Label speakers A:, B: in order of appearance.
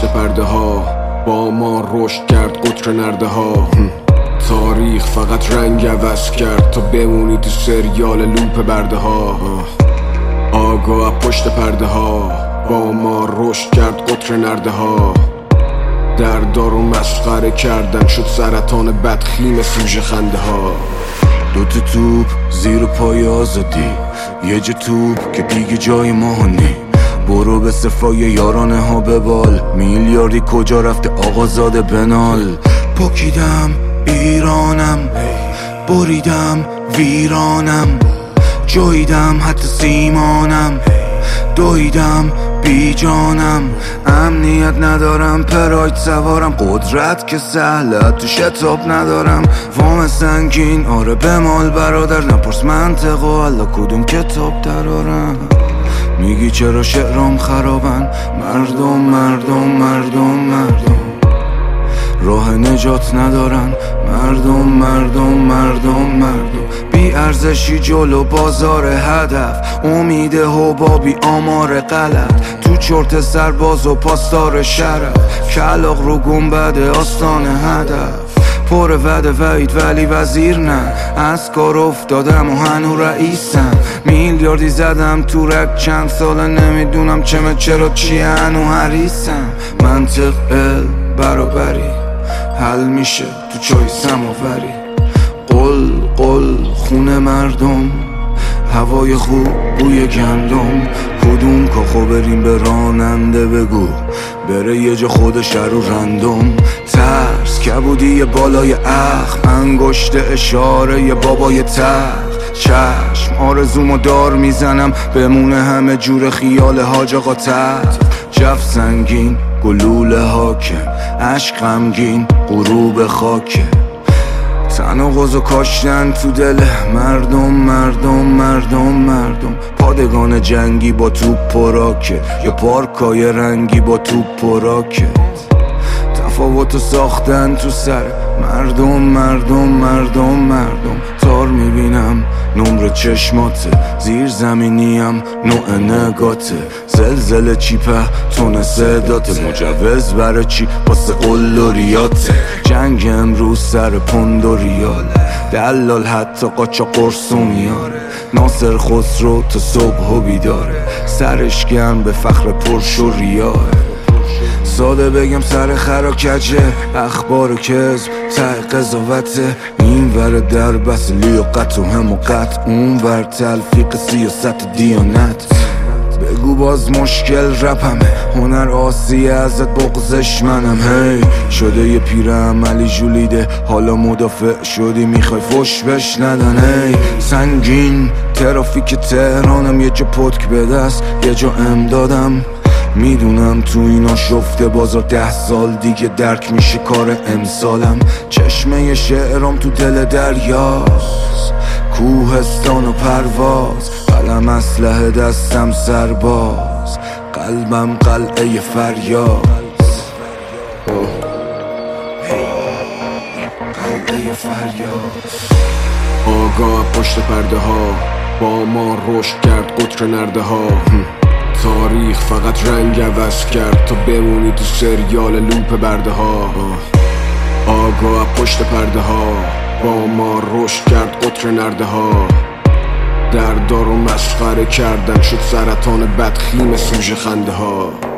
A: پشت پرده ها، با ما رشد کرد قطر نرده ها. تاریخ فقط رنگ عوض کرد تا بمونی تو سریال لوپ برده ها. آگاه پشت پرده ها، با ما رشد کرد قطر نرده ها. در دارو مسخره کردن شد سرطان بدخیم سوژه خنده ها.
B: دوتا توپ زیر پای آزادی، یه جا توپ که دیگه جای ما نی. برو به صفای یارانه ها ببال، میلیاردی کجا رفته آقازاده بنال. پاکیدم ایرانم، بریدم ویرانم، جاییدم حتی سیمانم، دویدم بی جانم. امنیت ندارم، پراید سوارم، قدرت که سهله تو شتاب ندارم. وام سنگین آره بمال برادر، نپرس منطق و حالا کدوم کتاب درارم. میگی چرا شعرام خرابن، مردم مردم مردم مردم راه نجات ندارن، مردم مردم مردم مردم بی ارزشی جلو بازار هدف، امید حبابی آمار غلط، تو چرت سرباز و پاسدار شرف، کلاغ رو گنبد آستان هدف. پر وعده وعید ولی وزیر نه، از کار افتادم و هنو رئیسم. میلیاردی زدم تو رک چند ساله، نمیدونم چرا چیه هنو حریصم. منطق برابری حل میشه تو چای سماوری. قل قل خونه مردم، هوای خوب بوی گندم. کدوم کاخو بریم به راننده بگو بره یه جا خودش رو رندم. ترس کبودی بالای اخم، انگشت اشاره ی بابای تخت. چشم آرزومو دار میزنم، بمونه همه جور خیال حاج آقا تحت. جف سنگین گلوله حاکم، عشق غمگین غروب خاکه. تناقض و کاشتن تو دل مردم مردم مردم مردم. پادگان جنگی با توپ و راکت، یا پارکای رنگی با توپ و راکت. تفاوتو ساختن تو سر مردم مردم مردم مردم. تار میبینم نمر چشماته، زیر زمینیم نوع نگاته. زلزله چیپه تون صداته، مجوز برای چی واسه قل و ریاته. جنگ امروز سر پوند و ریال، دلال حتی قاچا قرص و میاره. ناصر خسرو تا صبح و بیداره، سرش گرم به فخر پرش و ریاه. ساده بگم سر خرا کجه، اخبار کذب ته قضاوته. این ور در بس لیاقت و حماقت، اون ور تلفیق سیاست دیانت. بگو باز مشکل رپمه، هنر آسیه ازت بغزش منم. هی شده یه پیر عملی جولیده، حالا مدافع شدی میخوای فش بش ندن. هی سنگین ترافیک تهرانم، یه جا پتک به دست یه جا امدادم. میدونم تو اینا شفته بازار 10 سال دیگه درک میشه کار امسالم. چشمه شعرام تو دل دریاست، کوهستان و پرواز. قلم اسلحه دستم سرباز، قلبم قلعه فریاد. قلعه فریاد.
A: آگاه پشت پرده ها، با ما رشد کرد قطر نرده ها. تاریخ فقط رنگ عوض کرد تا بمونی تو سریال لوپ برده ها. آگاه پشت پرده ها، با ما رشد کرد قطر نرده ها. در دارو مسخره کردن شد سرطان بدخیم سوژه خنده ها.